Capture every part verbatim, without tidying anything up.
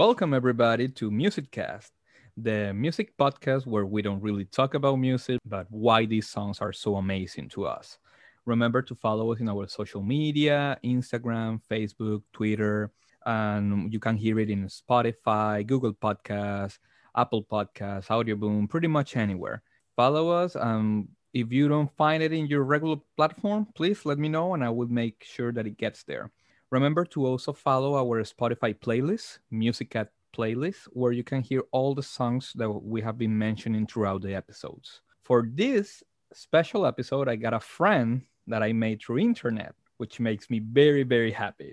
Welcome everybody to MusicCast, the music podcast where we don't really talk about music, but why these songs are so amazing to us. Remember to follow us in our social media, Instagram, Facebook, Twitter, and you can hear it in Spotify, Google Podcasts, Apple Podcasts, Audioboom, pretty much anywhere. Follow us. Um, if you don't find it in your regular platform, please let me know and I will make sure that it gets there. Remember to also follow our Spotify playlist, Music at Playlist, where you can hear all the songs that we have been mentioning throughout the episodes. For this special episode, I got a friend that I made through internet, which makes me very, very happy.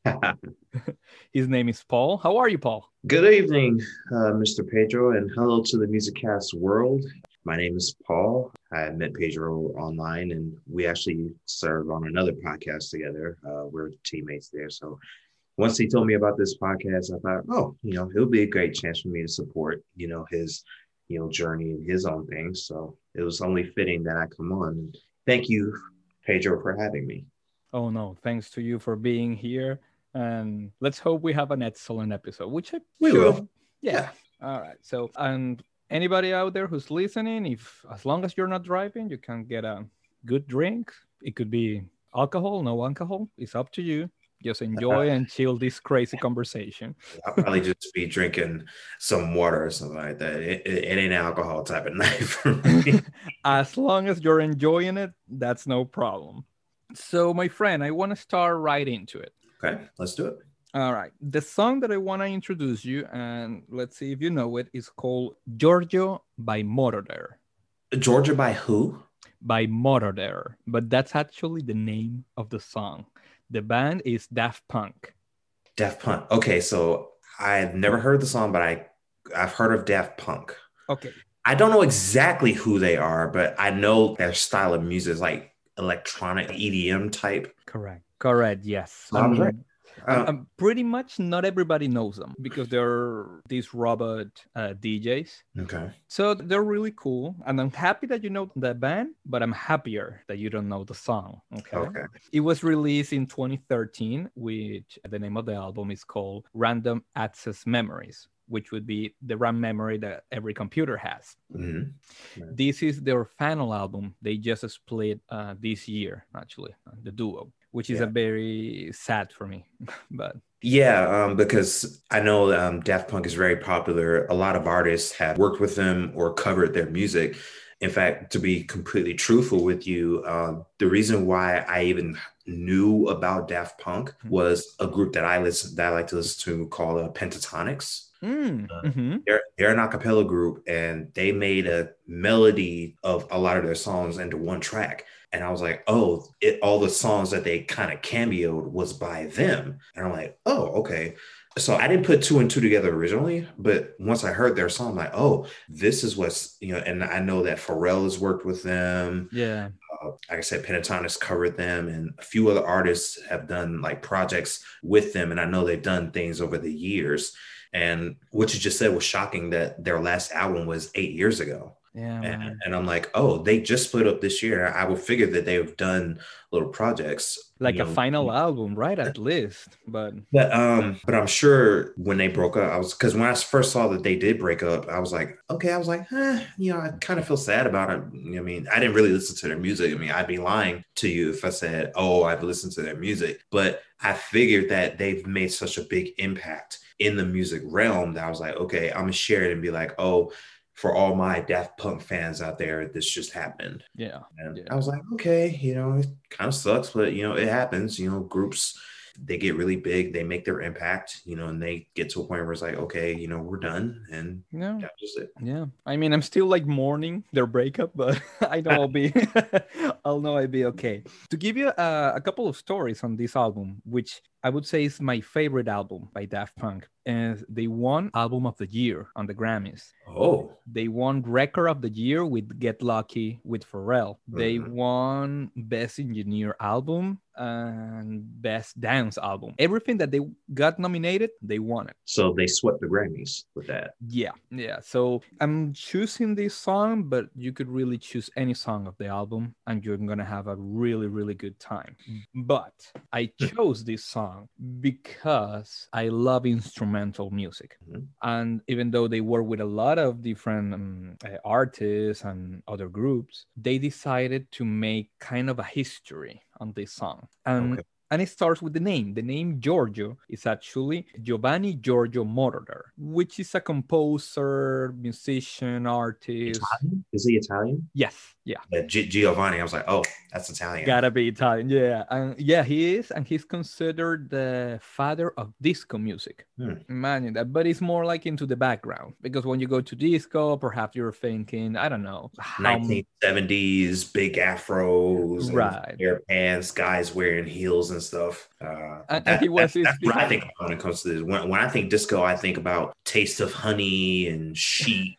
His name is Paul. How are you, Paul? Good evening, uh, Mister Pedro, and hello to the MusicCast world. My name is Paul. I met Pedro online, and we actually serve on another podcast together. Uh, we're teammates there. So once he told me about this podcast, I thought, oh, you know, it would be a great chance for me to support, you know, his, you know, journey and his own things. So it was only fitting that I come on. Thank you, Pedro, for having me. Oh, no. Thanks to you for being here. And let's hope we have an excellent episode, which I We should. will. Yeah. Yeah. All right. So, and anybody out there who's listening, if as long as you're not driving, you can get a good drink. It could be alcohol, no alcohol. It's up to you. Just Uh, enjoy and chill this crazy conversation. I'll probably just be drinking some water or something like that. It, it, it ain't alcohol type of night for me. As long as you're enjoying it, that's no problem. So, my friend, I want to start right into it. Okay, let's do it. All right. The song that I want to introduce you, and let's see if you know it, is called Giorgio by Moroder. Georgia by who? By Moroder. But that's actually the name of the song. The band is Daft Punk. Daft Punk. Okay, so I've never heard the song, but I I've heard of Daft Punk. Okay. I don't know exactly who they are, but I know their style of music is like electronic E D M type. Correct. Correct. Yes. So I was right. Um, um, Uh, um, pretty much not everybody knows them because they're these robot uh, D Js. okay. So they're really cool. And I'm happy that you know the band, but I'm happier that you don't know the song. Okay. Okay. It was released in twenty thirteen, which the name of the album is called Random Access Memories, which would be the RAM memory that every computer has. Mhm. This is their final album. They just split uh, this year, actually, uh, the duo, which is Yeah. a very sad for me. But Yeah, um, because I know um, Daft Punk is very popular. A lot of artists have worked with them or covered their music. In fact, to be completely truthful with you, uh, the reason why I even knew about Daft Punk was a group that I listen that I like to listen to called uh, Pentatonics. mm, Uh, hmm they're they're an a cappella group, and they made a melody of a lot of their songs into one track. And I was like, oh, it, all the songs that they kind of cameoed was by them. And I'm like, oh, okay. So I didn't put two and two together originally, but once I heard their song, I'm like, oh, this is what's, you know, and I know that Pharrell has worked with them. yeah, Uh, like I said, Pentatonics covered them, and a few other artists have done like projects with them. And I know they've done things over the years. And what you just said was shocking that their last album was eight years ago. yeah, And, man. and I'm like, oh, they just split up this year. I would figure that they've done little projects, Like you a know. final album, right? At least, but But um, but I'm sure when they broke up, I was because when I first saw that they did break up, I was like, okay, I was like, eh, you know, I kind of feel sad about it. I mean, I didn't really listen to their music. I mean, I'd be lying to you if I said, oh, I've listened to their music. But I figured that they've made such a big impact in the music realm that I was like, okay, I'm gonna share it and be like, oh, for all my Daft Punk fans out there, this just happened. yeah, And yeah, I was like, okay, you know, it kind of sucks, but you know, it happens. You know, groups they get really big, they make their impact, you know, and they get to a point where it's like, okay, you know, we're done, and yeah. that's just it. Yeah, I mean, I'm still like mourning their breakup, but I know I'll be, I'll know I'll be okay. To give you a, a couple of stories on this album, which I would say is my favorite album by Daft Punk, and they won Album of the Year on the Grammys. Oh, They won Record of the Year with Get Lucky with Pharrell. They mhm. won Best Engineer Album and Best Dance Album. Everything that they got nominated, they won it. So they swept the Grammys with that. Yeah, yeah. So I'm choosing this song, but you could really choose any song of the album and you're going to have a really, really good time. But I chose this song because I love instrumental music. Mm-hmm. And even though they work with a lot of different um, uh, artists and other groups, they decided to make kind of a history on this song. And okay. And it starts with the name. The name Giorgio is actually Giovanni Giorgio Moroder, which is a composer, musician, artist. Italian? Is he Italian? Yes, yeah. yeah G- Giovanni, I was like, oh, that's Italian. Gotta be Italian, yeah. And yeah, he is, and he's considered the father of disco music. Hmm. Imagine that, but it's more like into the background, because when you go to disco, perhaps you're thinking, I don't know. nineteen seventies, big afros, right. hair pants, guys wearing heels and stuff. Uh, and, that, and he was that's, that's what I think when it comes to this. When, when I think disco, I think about Taste of Honey and Chic.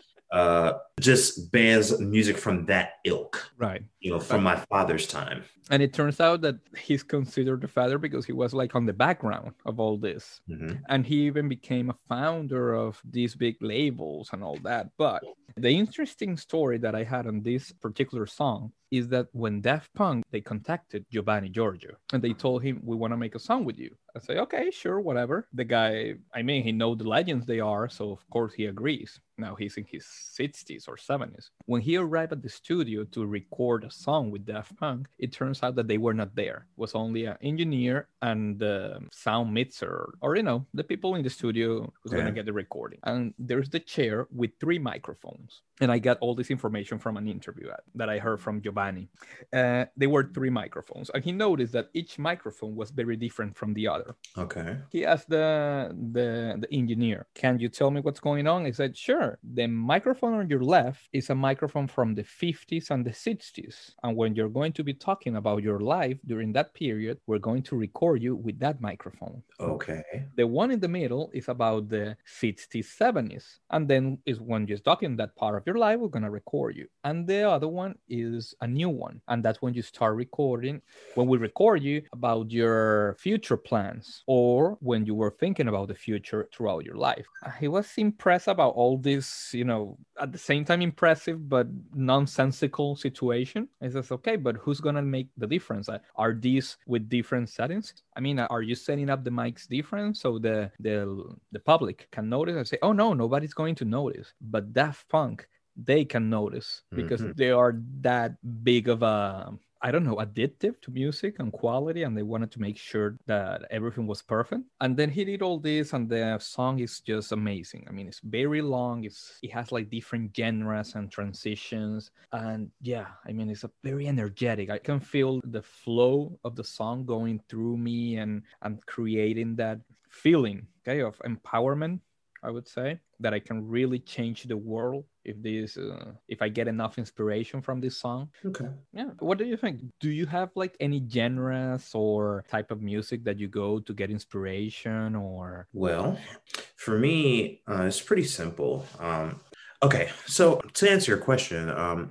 uh, just bands, music from that ilk. Right. You know, from my father's time. And it turns out that he's considered the father because he was like on the background of all this. Mm-hmm. And he even became a founder of these big labels and all that. But the interesting story that I had on this particular song is that when Daft Punk, they contacted Giovanni Giorgio and they told him, we want to make a song with you. I say, okay, sure, whatever. The guy, I mean, he knows the legends they are, so of course he agrees. Now he's in his sixties or seventies. When he arrived at the studio to record a song with Daft Punk, it turns out that they were not there. It was only an engineer and the sound mixer, or, you know, the people in the studio who's yeah. going to get the recording. And there's the chair with three microphones. And I got all this information from an interview that I heard from Giovanni. Uh, there were three microphones. And he noticed that each microphone was very different from the other. Okay. He asked the, the, the engineer, can you tell me what's going on? He said, sure. The microphone on your left is a microphone from the fifties and the sixties. And when you're going to be talking about your life during that period, we're going to record you with that microphone. Okay. The one in the middle is about the sixties, seventies. And then is when you're talking that part of your life, we're going to record you. And the other one is a new one. And that's when you start recording, when we record you about your future plans or when you were thinking about the future throughout your life. He was impressed about all this, you know, at the same time impressive, but nonsensical situation. He says, okay, but who's going to make the difference? Are these with different settings? I mean, are you setting up the mics different so the the, the public can notice and say, oh, no, nobody's going to notice. But Daft Punk, they can notice because mm-hmm. they are that big of a, I don't know, addictive to music and quality, and they wanted to make sure that everything was perfect. And then he did all this, and the song is just amazing. I mean, it's very long. It's it has like different genres and transitions, and yeah, I mean, it's a very energetic. I can feel the flow of the song going through me, and and creating that feeling, okay, of empowerment. I would say that I can really change the world if this, uh, if I get enough inspiration from this song. Okay. Yeah. What do you think? Do you have like any genres or type of music that you go to get inspiration or? Well, for me, uh, it's pretty simple. Um, okay. So to answer your question, um,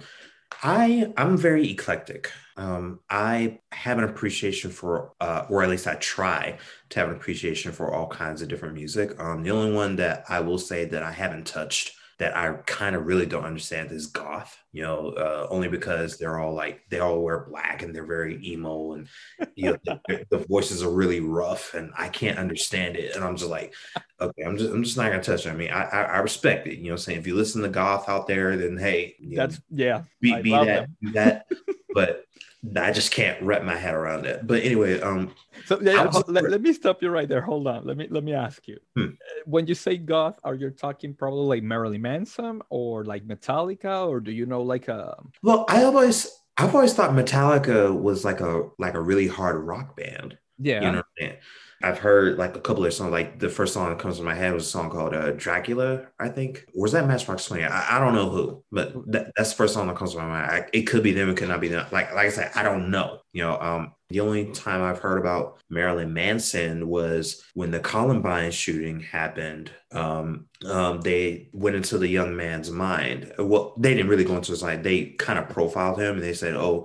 I, I'm very eclectic. Um, I have an appreciation for, uh, or at least I try to have an appreciation for all kinds of different music. Um, the only one that I will say that I haven't touched that I kind of really don't understand is goth, you know, uh, only because they're all like, they all wear black and they're very emo and, you know, the, the voices are really rough and I can't understand it. And I'm just like, okay, I'm just, I'm just not going to touch it. I mean, I, I, I respect it. You know what I'm saying? If you listen to goth out there, then hey, that's, know, yeah, be, be that, be that, but I just can't wrap my head around it. But anyway, um, so yeah, yeah let, let me stop you right there. Hold on. Let me let me ask you. Hmm. When you say goth, are you talking probably like Marilyn Manson or like Metallica, or do you know like a? Well, I always I've always thought Metallica was like a like a really hard rock band. Yeah, you know what I mean? I've heard like a couple of songs. Like the first song that comes to my head was a song called uh, Dracula, I think. Or was that Matchbox twenty? I, I don't know who, but that, that's the first song that comes to my mind. I, it could be them, it could not be them. Like like I said, I don't know. You know, um, the only time I've heard about Marilyn Manson was when the Columbine shooting happened. Um, um, they went into the young man's mind. Well, they didn't really go into his mind. They kind of profiled him and they said, oh,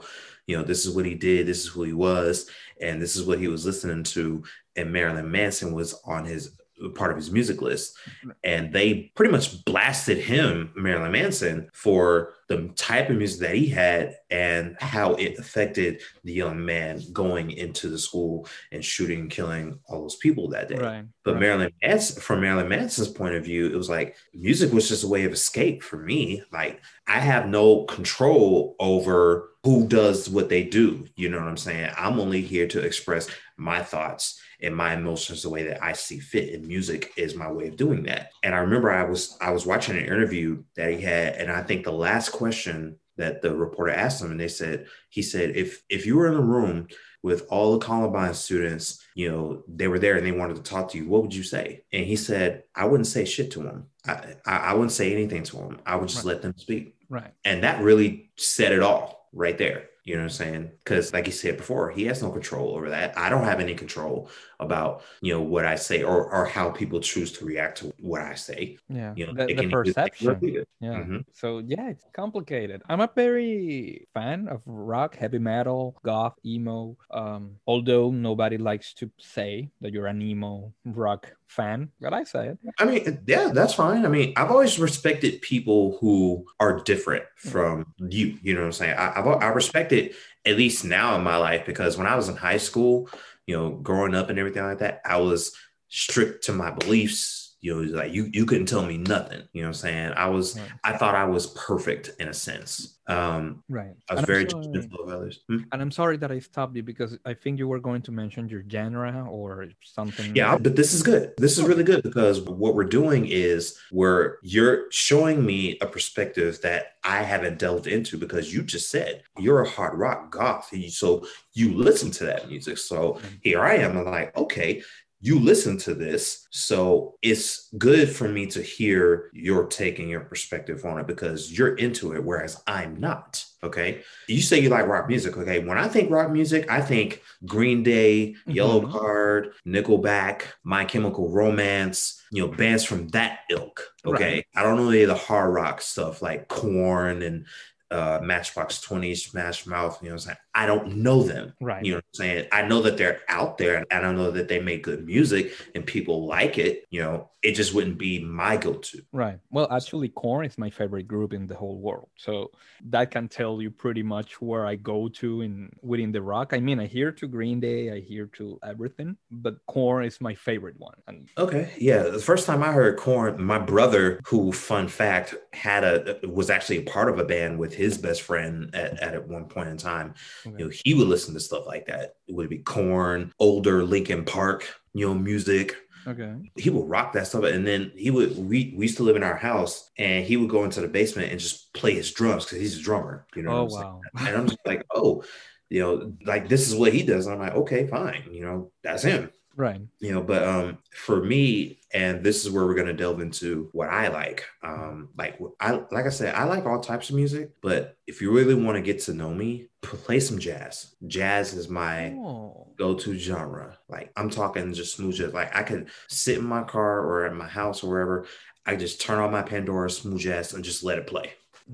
you know, this is what he did, this is who he was, and this is what he was listening to. And Marilyn Manson was on his part of his music list. And they pretty much blasted him, Marilyn Manson, for the type of music that he had and how it affected the young man going into the school and shooting and killing all those people that day. Right, but right. Marilyn Manson, from Marilyn Manson's point of view, it was like music was just a way of escape for me. Like, I have no control over who does what they do. You know what I'm saying? I'm only here to express my thoughts and my emotions the way that I see fit, and music is my way of doing that. And I remember I was I was watching an interview that he had, and I think the last question that the reporter asked him, and they said, he said, if if you were in the room with all the Columbine students, you know, they were there and they wanted to talk to you, what would you say? And he said, I wouldn't say shit to them. I, I, I wouldn't say anything to them. I would just Right. let them speak. Right. And that really said it all right there. You know what I'm saying? Because like he said before, he has no control over that. I don't have any control about, you know, what I say or, or how people choose to react to what I say. Yeah, You know, the, it the can either take it or perception. leave it. Yeah. Mhm. So yeah, it's complicated. I'm a very fan of rock, heavy metal, goth, emo. Um, although nobody likes to say that you're an emo rock fan, but I say it. I mean, yeah, that's fine. I mean, I've always respected people who are different from you. You know what I'm saying? I, I've I respect it, at least now in my life, because when I was in high school, you know, growing up and everything like that, I was strict to my beliefs. You know, like you you couldn't tell me nothing. You know what I'm saying? I was Right. I thought I was perfect in a sense. Um, Right. I was And I'm very sorry. judgmental of others. Hmm? And I'm sorry that I stopped you because I think you were going to mention your genre or something. Yeah, but this is good. This is really good because what we're doing is where you're showing me a perspective that I haven't delved into, because you just said you're a hard rock goth. So you listen to that music. So here I am. I'm like, okay, you listen to this. So it's good for me to hear your take and your perspective on it because you're into it, whereas I'm not. Okay. You say you like rock music. Okay. When I think rock music, I think Green Day, Yellow Mhm. Card, Nickelback, My Chemical Romance, you know, bands from that ilk. Okay. Right. I don't know any of the hard rock stuff like Korn and uh, Matchbox twenty, Smash Mouth. You know what I'm saying? I don't know them. Right. You know what I'm saying? I know that they're out there and I don't know that they make good music and people like it. You know, it just wouldn't be my go-to. Right. Well, actually, Korn is my favorite group in the whole world. So that can tell you pretty much where I go to in within the rock. I mean, I hear to Green Day, I hear to everything, but Korn is my favorite one. And Okay, yeah. The first time I heard Korn, my brother, who, fun fact, had a was actually a part of a band with his best friend at, at one point in time. okay. You know, he would listen to stuff like that. It would be Korn, older Linkin Park, you know, music. Okay. He would rock that stuff, and then he would. We, we used to live in our house, and he would go into the basement and just play his drums because he's a drummer. You know, Oh, what I'm wow. saying? And I'm just like, oh, you know, like this is what he does. And I'm like, okay, fine. You know, that's him. Right. You know, but um, for me, and this is where we're going to delve into what I like. Um, like I, like I said, I like all types of music, but if you really want to get to know me, play some jazz. Jazz is my Oh. go-to genre. Like I'm talking just smooth jazz. Like I could sit in my car or at my house or wherever. I just turn on my Pandora smooth jazz and just let it play.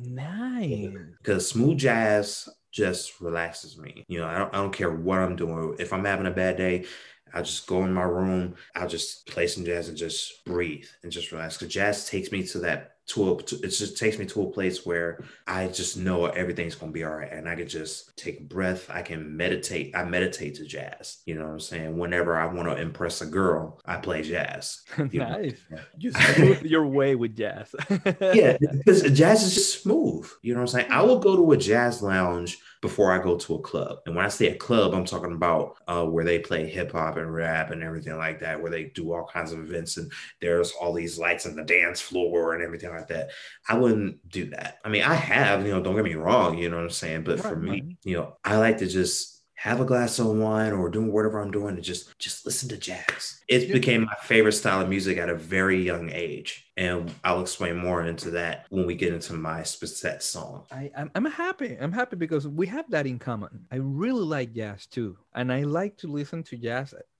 Nice. Because smooth jazz just relaxes me. You know, I don't, I don't care what I'm doing. If I'm having a bad day, I'll just go in my room. I'll just play some jazz and just breathe and just relax. Because jazz takes me to that, to a, to, it just takes me to a place where I just know everything's going to be all right. And I can just take a breath. I can meditate. I meditate to jazz. You know what I'm saying? Whenever I want to impress a girl, I play jazz. You know? Nice. You smooth your way with jazz. Yeah, because jazz is just smooth. You know what I'm saying? I will go to a jazz lounge before I go to a club. And when I say a club, I'm talking about uh, where they play hip hop and rap and everything like that, where they do all kinds of events and there's all these lights on the dance floor and everything like that. I wouldn't do that. I mean, I have, you know, don't get me wrong, you know what I'm saying? But for Right, me, right. you know, I like to just have a glass of wine or doing whatever I'm doing and just just listen to jazz. It Yeah. became my favorite style of music at a very young age. And I'll explain more into that when we get into my specific song. I, I'm, I'm happy. I'm happy because we have that in common. I really like jazz too. And I like to listen to jazz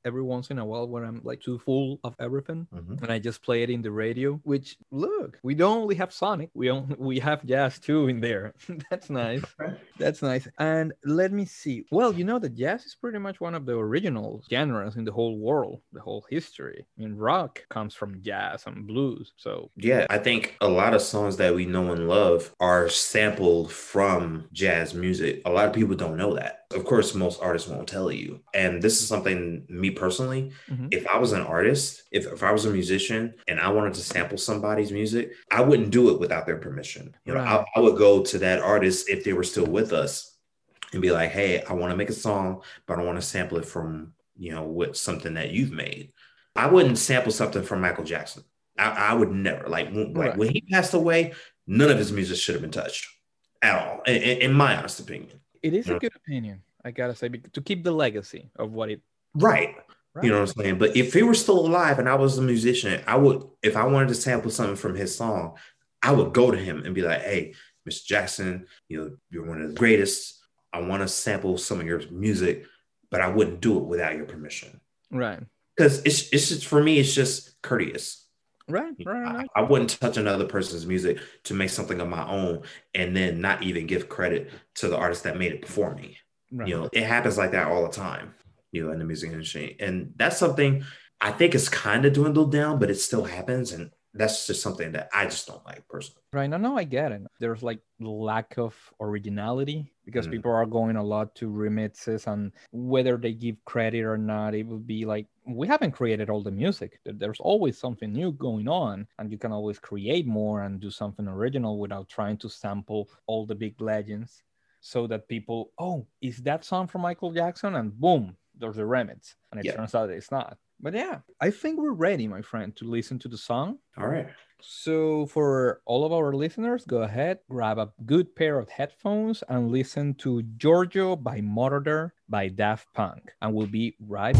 every once in a while when I'm like too full of everything, Mhm. and I just play it in the radio. Which, look, we don't only have Sonic, we only we have jazz too in there. That's nice. Right. That's nice. And let me see. Well, you know that jazz is pretty much one of the original genres in the whole world, the whole history. I mean, rock comes from jazz and blues. So Yeah, I think a lot of songs that we know and love are sampled from jazz music. A lot of people don't know that. Of course, most artists won't tell you. And this is something, me personally, mhm. if I was an artist, if, if I was a musician and I wanted to sample somebody's music, I wouldn't do it without their permission. You know, I, Right. I would go to that artist if they were still with us and be like, hey, I want to make a song, but I want to sample it from, you know, with something that you've made. I wouldn't sample something from Michael Jackson. I, I would never like when, like Right. when he passed away, none of his music should have been touched at all, in, in in my honest opinion. It is You a know? good opinion, I gotta say, bec- to keep the legacy of what it. Right. You Right. know what I'm saying? But if he were still alive and I was a musician, I would, if I wanted to sample something from his song, I would go to him and be like, hey, mister Jackson, you know, you're one of the greatest. I want to sample some of your music, but I wouldn't do it without your permission. Right. Because it's it's just for me, it's just courteous. Right. You know, Right. I, Right. I wouldn't touch another person's music to make something of my own and then not even give credit to the artist that made it before me. You Right. know, it happens like that all the time, you know, in the music industry. And that's something I think is kind of dwindled down, but it still happens. And that's just something that I just don't like personally. Right. No, no, I get it. There's like lack of originality because Mm. people are going a lot to remixes, and whether they give credit or not, it would be like we haven't created all the music. There- There's always something new going on, and you can always create more and do something original without trying to sample all the big legends, so that people, oh, is that song from Michael Jackson? And boom, there's a remix, and it Yeah. turns out it's not. But yeah, I think we're ready, my friend, to listen to the song. All right. So, for all of our listeners, go ahead, grab a good pair of headphones and listen to Giorgio by Moroder by Daft Punk. And we'll be right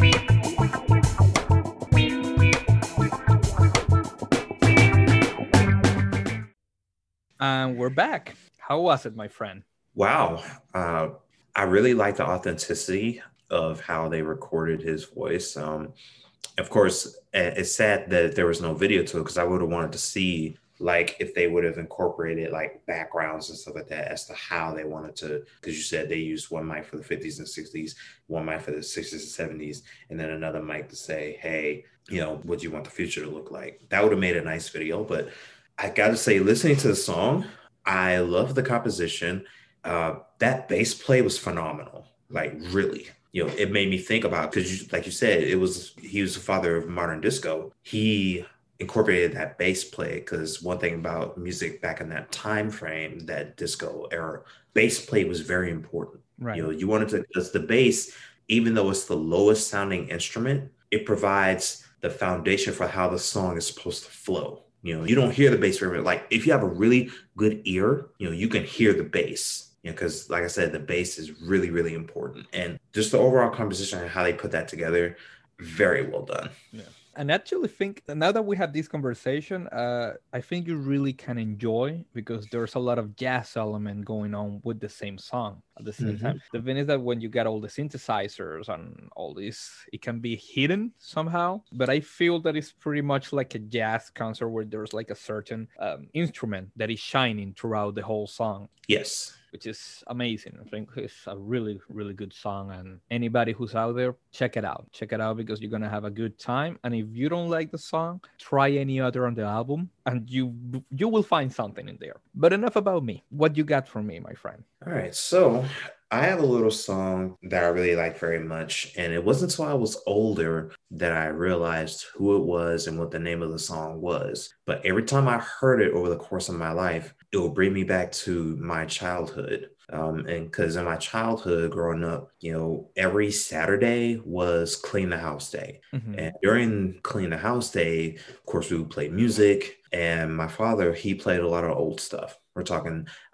back. And we're back. How was it, my friend? Wow. Uh, I really like the authenticity of how they recorded his voice. Um, of course, eh, it's sad that there was no video to it because I would have wanted to see like if they would have incorporated like backgrounds and stuff like that as to how they wanted to, because you said they used one mic for the fifties and sixties, one mic for the sixties and seventies, and then another mic to say, hey, you know, what do you want the future to look like? That would have made a nice video. But I gotta say, listening to the song, I love the composition. Uh, that bass play was phenomenal. Like really, you know, it made me think about, because like you said, it was he was the father of modern disco. He incorporated that bass play because one thing about music back in that time frame, that disco era, bass play was very important. Right. You know, you wanted to, because the bass, even though it's the lowest sounding instrument, it provides the foundation for how the song is supposed to flow. You know, you don't hear the bass very much. Like if you have a really good ear, you know, you can hear the bass. You know, because like I said, the bass is really, really important. And just the overall composition and how they put that together, very well done. Yeah. And actually think now that we had this conversation, uh, I think you really can enjoy because there's a lot of jazz element going on with the same song at the same Mhm. time. The thing is that when you get all the synthesizers and all this, it can be hidden somehow. But I feel that it's pretty much like a jazz concert where there's like a certain um, instrument that is shining throughout the whole song. Yes. Which is amazing. I think it's a really, really good song. And anybody who's out there, check it out. Check it out because you're going to have a good time. And if you don't like the song, try any other on the album and you you will find something in there. But enough about me. What you got for me, my friend? All right. So I have a little song that I really like very much. And it wasn't until I was older that I realized who it was and what the name of the song was. But every time I heard it over the course of my life, it will bring me back to my childhood. Um, and because in my childhood growing up, you know, every Saturday was Clean the House Day. Mm-hmm. And during Clean the House Day, of course, we would play music. And my father, he played a lot of old stuff. We're talking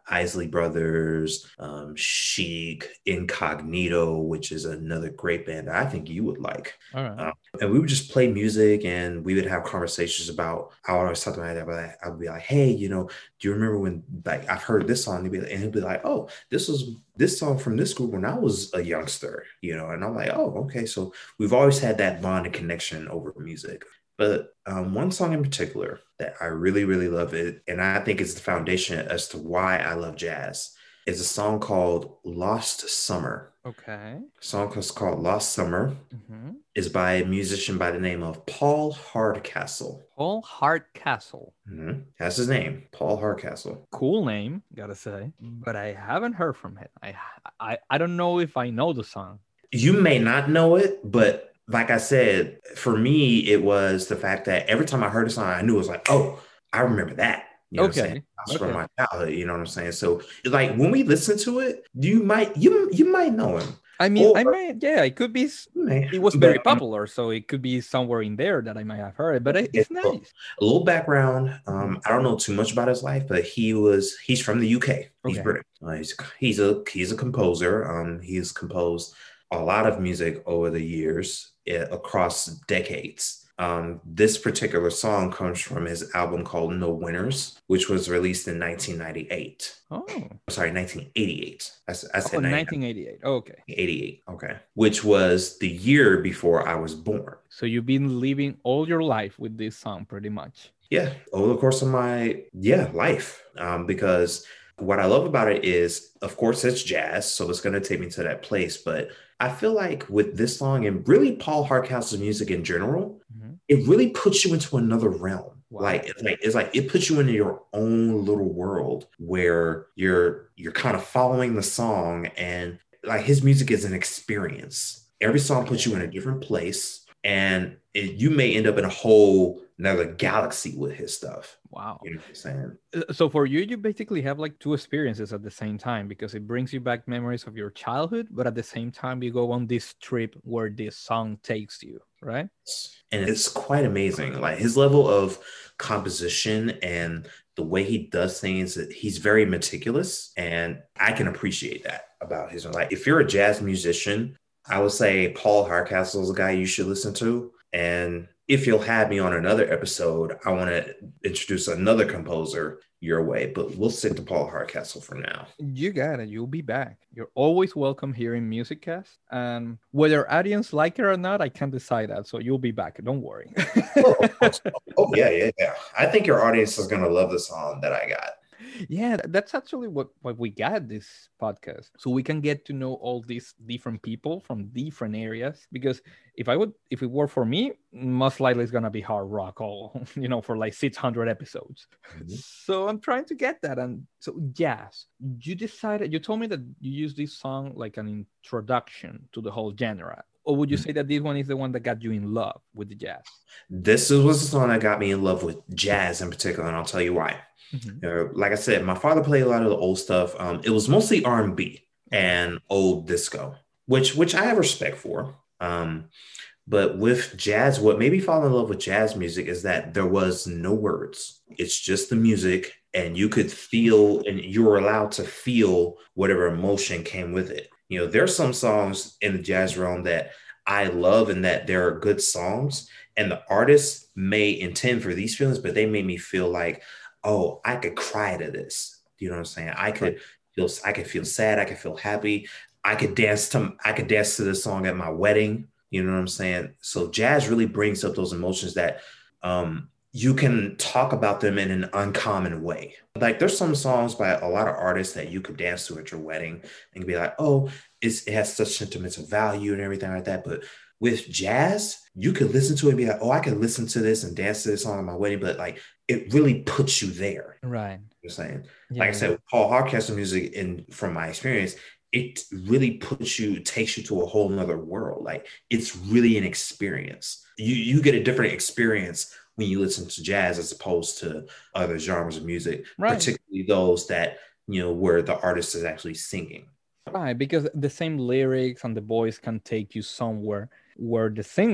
Isley Brothers, um, Chic, Incognito, which is another great band that I think you would like. All right. Um, and we would just play music and we would have conversations about, I would always talk to my dad, but I would be like, hey, you know, do you remember when, like, I've heard this song? And he'd be, and he'd be like, oh, this was this song from this group when I was a youngster, you know? And I'm like, oh, okay. So we've always had that bond and connection over music. But um, one song in particular that I really, really love it, and I think it's the foundation as to why I love jazz, is a song called Lost Summer. Okay. The song is called Lost Summer. Mm-hmm. Is by a musician by the name of Paul Hardcastle. Paul Hardcastle. Mm-hmm. That's his name, Paul Hardcastle. Cool name, gotta say. But I haven't heard from him. I, I, I don't know if I know the song. You may not know it, but like I said, for me, it was the fact that every time I heard a song, I knew it was like, oh, I remember that. You know okay. what I'm saying? That's okay. from my childhood. You know what I'm saying? So it's like when we listen to it, you might you you might know him. I mean, or, I might, yeah, it could be. May, it was very but, popular, so it could be somewhere in there that I might have heard. But it, it's nice. A little background. Um, I don't know too much about his life, but he was he's from the U K. He's okay. British. Uh, he's he's a he's a composer. Um, he's composed a lot of music over the years, across decades. Um, this particular song comes from his album called No Winners, which was released in nineteen ninety-eight. Oh, sorry, nineteen eighty-eight. I, I said oh, nineteen eighty-eight. Oh, okay. eighty-eight. Okay. Which was the year before I was born. So you've been living all your life with this song pretty much. Yeah. Over the course of my, yeah, life. Um, because what I love about it is, of course, it's jazz. So it's going to take me to that place. But I feel like with this song and really Paul Hardcastle's music in general, mm-hmm. it really puts you into another realm. Wow. Like it's like it's like it puts you into your own little world where you're you're kind of following the song, and like his music is an experience. Every song puts you in a different place, and it, you may end up in a whole another galaxy with his stuff. Wow. You know what I'm saying? So for you, you basically have like two experiences at the same time, because it brings you back memories of your childhood, but at the same time, you go on this trip where this song takes you, right? And it's quite amazing. Like his level of composition and the way he does things, he's very meticulous, and I can appreciate that about his life. If you're a jazz musician, I would say Paul Hardcastle is a guy you should listen to. And if you'll have me on another episode, I want to introduce another composer your way, but we'll stick to Paul Hardcastle for now. You got it. You'll be back. You're always welcome here in MusicCast. And whether audience like it or not, I can't decide that. So you'll be back. Don't worry. oh, oh, yeah, yeah, yeah. I think your audience is going to love the song that I got. Yeah, that's actually what, what we got this podcast. So we can get to know all these different people from different areas. Because if I would, if it were for me, most likely it's gonna be hard rock all, you know, for like six hundred episodes. Mm-hmm. So I'm trying to get that. And so jazz, you decided, you told me that you use this song like an introduction to the whole genre. Or would you say that this one is the one that got you in love with the jazz? This was the song that got me in love with jazz in particular, and I'll tell you why. Mm-hmm. Uh, like I said, my father played a lot of the old stuff. Um, it was mostly R and B and old disco, which which I have respect for. Um, but with jazz, what made me fall in love with jazz music is that there was no words. It's just the music, and you could feel, and you were allowed to feel whatever emotion came with it. You know, there's some songs in the jazz realm that I love and that there are good songs, and the artists may intend for these feelings, but they made me feel like, oh, I could cry to this. You know what I'm saying? I could right. feel, I could feel sad. I could feel happy. I could dance to, I could dance to this song at my wedding. You know what I'm saying? So jazz really brings up those emotions that um, you can talk about them in an uncommon way. Like there's some songs by a lot of artists that you could dance to at your wedding and be like, oh, it's, it has such sentimental value and everything like that. But with jazz, you could listen to it and be like, oh, I could listen to this and dance to this song at my wedding. But like, it really puts you there. Right. You're saying, yeah. Like I said, with Paul Hardcastle music, and from my experience, it really puts you, takes you to a whole nother world. Like it's really an experience. You you get a different experience when you listen to jazz as opposed to other genres of music, right. Particularly those that, you know, where the artist is actually singing. Right, because the same lyrics and the voice can take you somewhere where the singer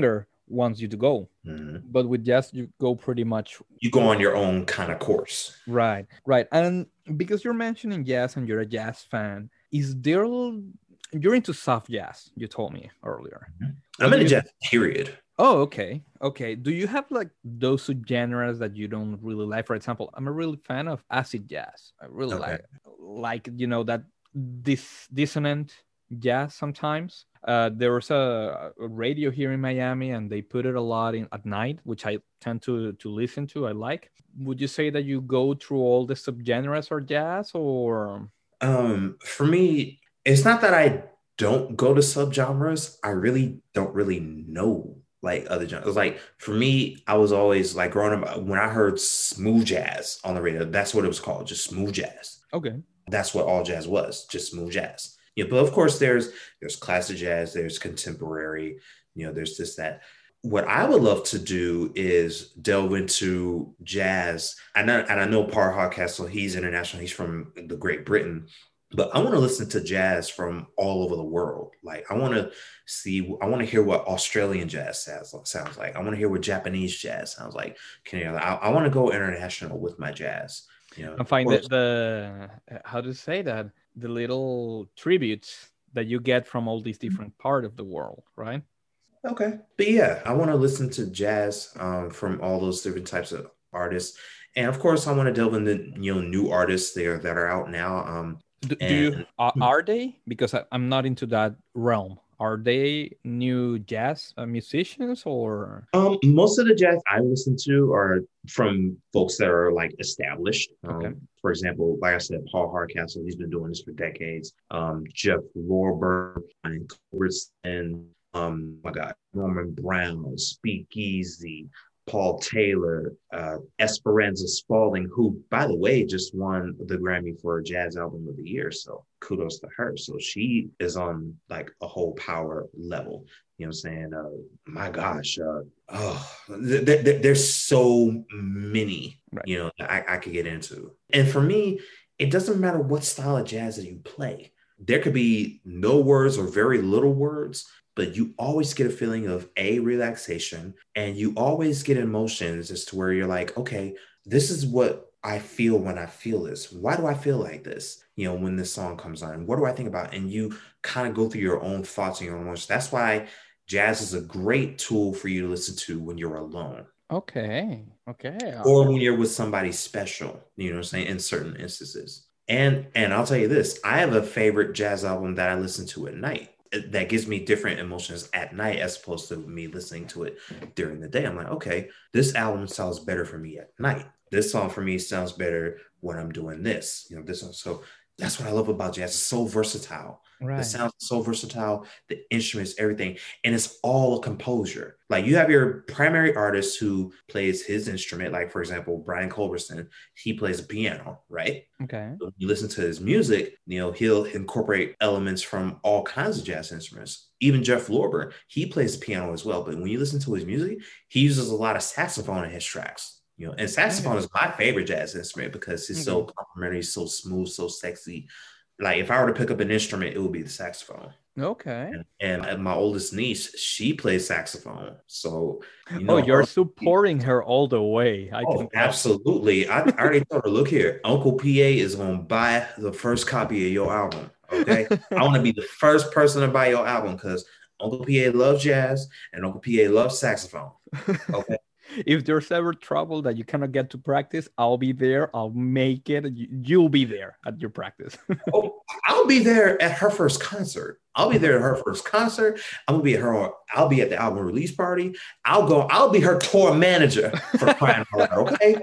wants you to go. Mm-hmm. But with jazz, you go pretty much You go on your own kind of course. right, right. And because you're mentioning jazz and you're a jazz fan, is there you're into soft jazz? You told me earlier. I'm What in do a you jazz period. Oh, okay. Okay. Do you have like those subgenres that you don't really like? For example, I'm a really fan of acid jazz. I really Okay. like like you know that this dissonant jazz sometimes. Uh, there was a, a radio here in Miami, and they put it a lot in at night, which I tend to to listen to. I like. Would you say that you go through all the subgenres or jazz, or? Um, for me, it's not that I don't go to subgenres. I really don't really know like other genres. Like for me, I was always like growing up when I heard smooth jazz on the radio, that's what it was called, just smooth jazz. Okay. That's what all jazz was, just smooth jazz. Yeah, but of course there's there's classic jazz, there's contemporary, you know, there's this that. What I would love to do is delve into jazz. And I, and I know Paul Hardcastle, he's international, he's from the Great Britain, but I want to listen to jazz from all over the world. Like I want to see, I want to hear what Australian jazz sounds, sounds like. I want to hear what Japanese jazz sounds like. Can you, I, I want to go international with my jazz. You know, I find that the how to say that the little tributes that you get from all these different parts of the world, right? Okay. But yeah, I want to listen to jazz um, from all those different types of artists. And of course, I want to delve into, you know, new artists there that are out now. Um, Do, do and you are, are they? Because I, I'm not into that realm. Are they new jazz uh, musicians or? um, most of the jazz I listen to are from folks that are like established. Okay. Um, for example, like I said, Paul Hardcastle, he's been doing this for decades. Um, Jeff Lorber and Culbertson. Um, oh my God, Norman Brown, Speakeasy, Paul Taylor, uh, Esperanza Spalding, who, by the way, just won the Grammy for Jazz Album of the Year. So kudos to her. So she is on like a whole power level. You know what I'm saying? Uh, my gosh, uh, oh, th- th- th- there's so many, right. you know, I, I could get into. And for me, it doesn't matter what style of jazz that you play. There could be no words or very little words, but you always get a feeling of a relaxation, and you always get emotions as to where you're like, okay, this is what I feel when I feel this. Why do I feel like this? You know, when this song comes on, what do I think about? And you kind of go through your own thoughts and your own emotions. That's why jazz is a great tool for you to listen to when you're alone. Okay. Okay. Or when you're with somebody special, you know what I'm saying, in certain instances. And and I'll tell you this, I have a favorite jazz album that I listen to at night that gives me different emotions at night as opposed to me listening to it during the day. I'm like, okay, this album sounds better for me at night. This song for me sounds better when I'm doing this, you know, this one. So that's what I love about jazz. It's so versatile. Right. The sounds so versatile, the instruments, everything. And it's all a composure. Like you have your primary artist who plays his instrument. Like, for example, Brian Culbertson, he plays a piano, right? Okay. So when you listen to his music, you know, he'll incorporate elements from all kinds of jazz instruments. Even Jeff Lorber, he plays the piano as well. But when you listen to his music, he uses a lot of saxophone in his tracks. You know, and saxophone is my favorite jazz instrument because it's mm-hmm. so complimentary, so smooth, so sexy. Like if I were to pick up an instrument, it would be the saxophone. Okay. And, and my oldest niece, she plays saxophone. So, you know, oh, you're her, supporting her all the way. I oh, can absolutely. I, I already told her, look here, Uncle P A is going to buy the first copy of your album. Okay. I want to be the first person to buy your album because Uncle P A loves jazz and Uncle P A loves saxophone. Okay. If there's ever trouble that you cannot get to practice, I'll be there. I'll make it. You'll be there at your practice. Oh, I'll be there at her first concert. I'll be there at her first concert. I'm gonna be at her. I'll be at the album release party. I'll go. I'll be her tour manager for crying out loud. Okay.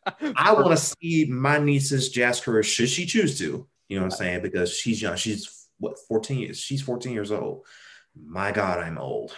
I want to see my niece's jazz career should she choose to. You know what I'm saying? Because she's young. She's what fourteen years. She's fourteen years old. My God, I'm old.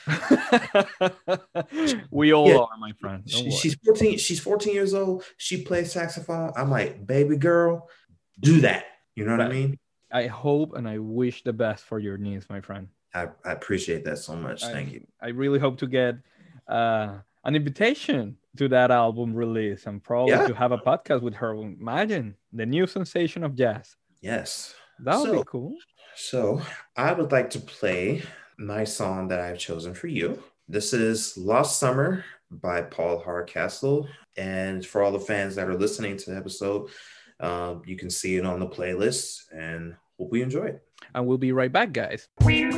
We all yeah. are, my friend. She, she's fourteen. She's fourteen years old. She plays saxophone. I'm like, baby girl, do that. You know what right. I mean? I hope and I wish the best for your niece, my friend. I, I appreciate that so much. I, Thank you. I really hope to get uh, an invitation to that album release and probably yeah. to have a podcast with her. Imagine the new sensation of jazz. Yes, that would so, be cool. So I would like to play my song that I've chosen for you. This is Lost Summer by Paul Hardcastle. And for all the fans that are listening to the episode, um, you can see it on the playlist and hope we enjoy it. And we'll be right back, guys.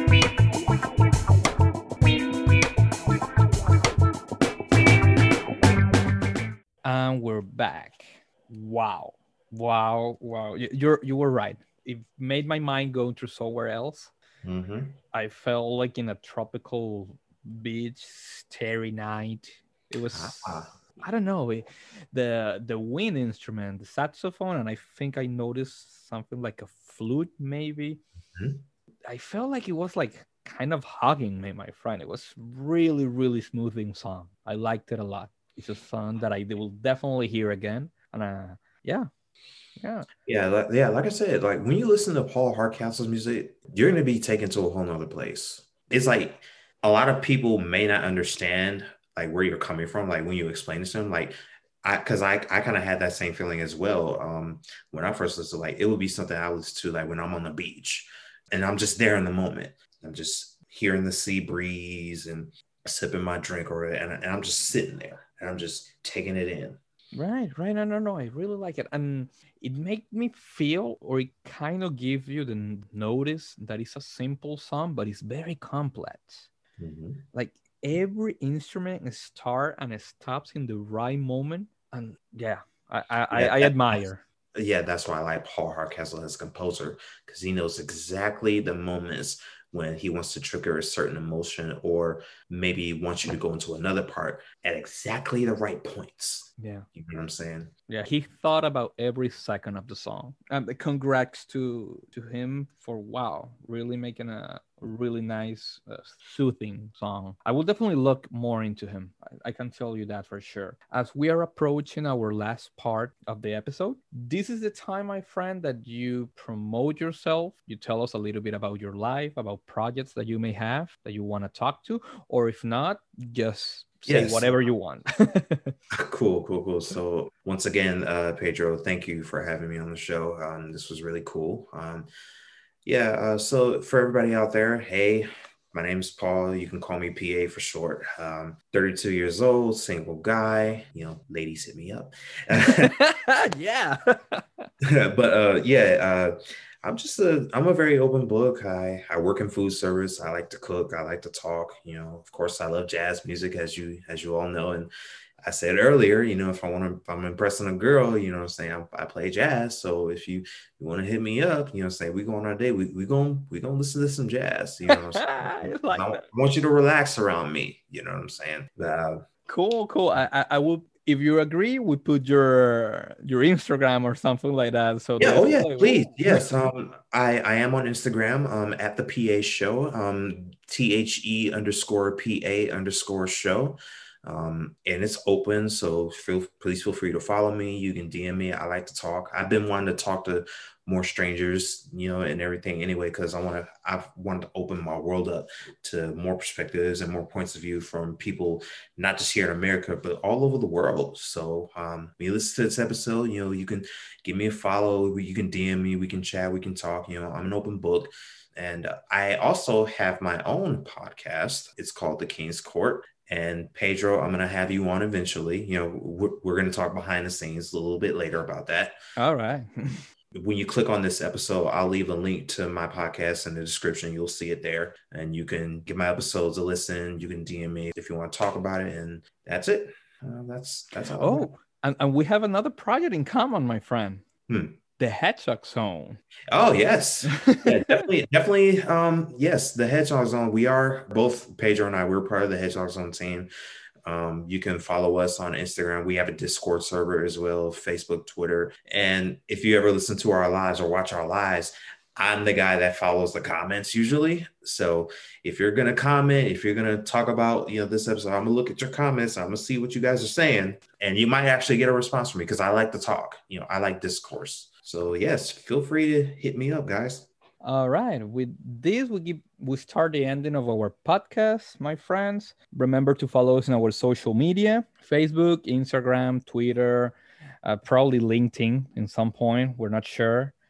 And we're back. Wow. Wow. Wow. You- You're, you were right. It made my mind go to somewhere else. Mm-hmm. I felt like in a tropical beach, starry night. It was, Ah. I don't know, it- the the wind instrument, the saxophone, and I think I noticed something like a flute, maybe. Mhm. I felt like it was like kind of hugging me, my friend. It was really, really smoothing song. I liked it a lot. It's a song that I will definitely hear again. And uh, yeah, yeah, Yeah, like, yeah, like I said, like when you listen to Paul Hardcastle's music, you're gonna be taken to a whole nother place. It's like a lot of people may not understand like where you're coming from, like when you explain it to them, like I because I I kind of had that same feeling as well. Um, when I first listened, like it would be something I listen to like when I'm on the beach and I'm just there in the moment. I'm just hearing the sea breeze and sipping my drink or and, and I'm just sitting there and I'm just taking it in. right, right. No, no, no. I really like it, and it made me feel, or it kind of gives you the n- notice that it's a simple song, but it's very complex. Mhm. Like every instrument start and stops in the right moment, and yeah, I I, I Yeah, I that, admire. yeah, that's why I like Paul Hardcastle as a composer because he knows exactly the moments when he wants to trigger a certain emotion or maybe wants you to go into another part at exactly the right points. Yeah. You know what I'm saying? Yeah, he thought about every second of the song. And congrats to to him for wow, really making a really nice, uh, soothing song. I will definitely look more into him. I, I can tell you that for sure. As we are approaching our last part of the episode, this is the time, my friend, that you promote yourself. You tell us a little bit about your life, about projects that you may have that you want to talk to, or if not, just say Yes. whatever you want. Cool, cool, cool. So once again, uh, Pedro, thank you for having me on the show. Um, this was really cool. Um, yeah, uh, so for everybody out there, hey, my name's Paul. You can call me P A for short. Um, thirty-two years old, single guy. You know, ladies hit me up. Yeah. But uh, yeah, uh, I'm just a I'm a very open book. I I work in food service. I like to cook. I like to talk. You know, of course, I love jazz music, as you as you all know. And I said earlier, you know, if I want to, if I'm impressing a girl, you know what I'm saying, I, I play jazz. So if you, you want to hit me up, you know, say we go on our date, we we going we gonna listen to some jazz. You know what I'm saying? I 'Cause like I that. want you to relax around me. You know what I'm saying? Uh, Cool, cool. I, I, I will. If you agree, we put your your Instagram or something like that. So Yeah, they oh feel yeah, like, please. oh. Yes. Um I I am on Instagram um at the P A show, um T H E underscore P A underscore show. Um and it's open, so feel please feel free to follow me. You can D M me. I like to talk. I've been wanting to talk to more strangers, you know, and everything anyway, because I want to I've wanted to open my world up to more perspectives and more points of view from people not just here in America, but all over the world. So um when you listen to this episode, you know, you can give me a follow. You can D M me. We can chat. We can talk. You know, I'm an open book. And uh, I also have my own podcast. It's called The King's Court. And Pedro, I'm going to have you on eventually. You know, we're, we're going to talk behind the scenes a little bit later about that. All right. When you click on this episode, I'll leave a link to my podcast in the description. You'll see it there. And you can give my episodes a listen. You can D M me if you want to talk about it. And that's it. Uh, that's that's all I got. Oh, and, and we have another project in common, my friend. Hmm. The Hedgehog Zone. Oh yes, yeah, definitely, definitely. Um, yes, the Hedgehog Zone. We are both Pedro and I. We're part of the Hedgehog Zone team. Um, you can follow us on Instagram. We have a Discord server as well, Facebook, Twitter. And if you ever listen to our lives or watch our lives, I'm the guy that follows the comments usually. So if you're gonna comment, if you're gonna talk about you know this episode, I'm gonna look at your comments. I'm gonna see what you guys are saying, and you might actually get a response from me because I like to talk. You know, I like discourse. So yes, feel free to hit me up, guys. All right. With this, we give we start the ending of our podcast, my friends. Remember to follow us on our social media: Facebook, Instagram, Twitter, uh, probably LinkedIn in some point. We're not sure.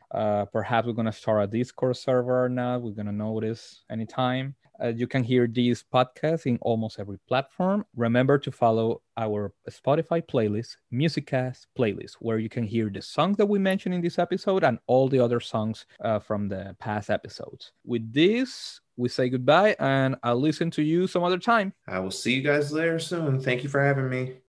Uh, perhaps we're going to start a Discord server or not. We're going to notice anytime. Uh, you can hear these podcasts in almost every platform. Remember to follow our Spotify playlist, Musiccast playlist, where you can hear the songs that we mentioned in this episode and all the other songs uh, from the past episodes. With this, we say goodbye, and I'll listen to you some other time. I will see you guys later soon. Thank you for having me.